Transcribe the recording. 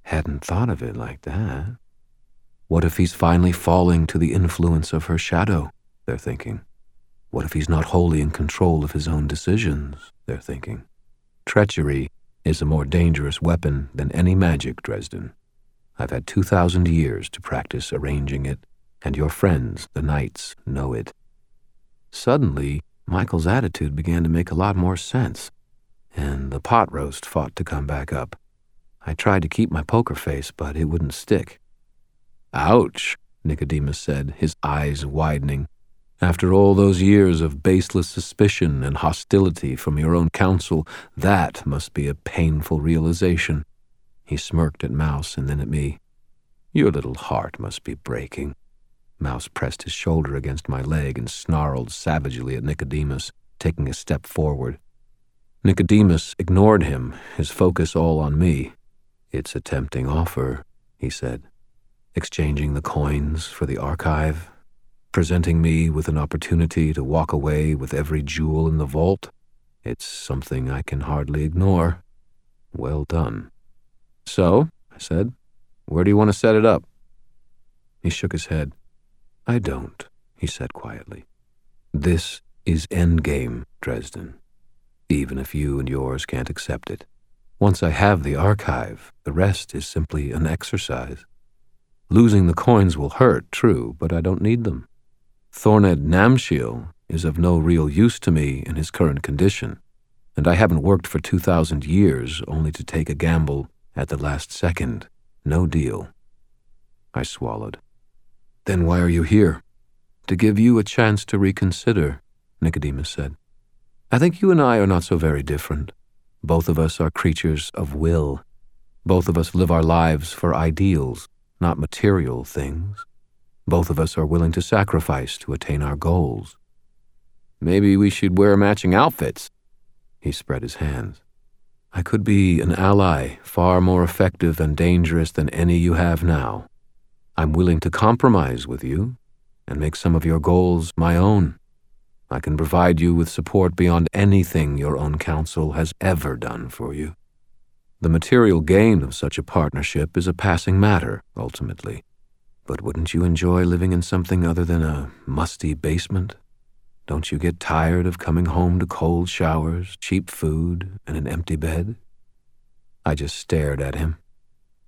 Hadn't thought of it like that. What if he's finally falling to the influence of her shadow, they're thinking. What if he's not wholly in control of his own decisions, they're thinking. Treachery is a more dangerous weapon than any magic, Dresden. I've had 2,000 years to practice arranging it, and your friends, the knights, know it. Suddenly, Michael's attitude began to make a lot more sense, and the pot roast fought to come back up. I tried to keep my poker face, but it wouldn't stick. Ouch, Nicodemus said, his eyes widening. After all those years of baseless suspicion and hostility from your own counsel, that must be a painful realization. He smirked at Mouse and then at me. Your little heart must be breaking. Mouse pressed his shoulder against my leg and snarled savagely at Nicodemus, taking a step forward. Nicodemus ignored him, his focus all on me. It's a tempting offer, he said. Exchanging the coins for the archive, presenting me with an opportunity to walk away with every jewel in the vault. It's something I can hardly ignore. Well done. So, I said, where do you want to set it up? He shook his head. I don't, he said quietly. This is endgame, Dresden, even if you and yours can't accept it. Once I have the archive, the rest is simply an exercise. Losing the coins will hurt, true, but I don't need them. Thorned Namshiel is of no real use to me in his current condition, and I haven't worked for 2,000 years only to take a gamble at the last second. No deal. I swallowed. Then why are you here? To give you a chance to reconsider, Nicodemus said. I think you and I are not so very different. Both of us are creatures of will. Both of us live our lives for ideals, not material things. Both of us are willing to sacrifice to attain our goals. Maybe we should wear matching outfits. He spread his hands. I could be an ally far more effective and dangerous than any you have now. I'm willing to compromise with you and make some of your goals my own. I can provide you with support beyond anything your own counsel has ever done for you. The material gain of such a partnership is a passing matter, ultimately. But wouldn't you enjoy living in something other than a musty basement? Don't you get tired of coming home to cold showers, cheap food, and an empty bed? I just stared at him,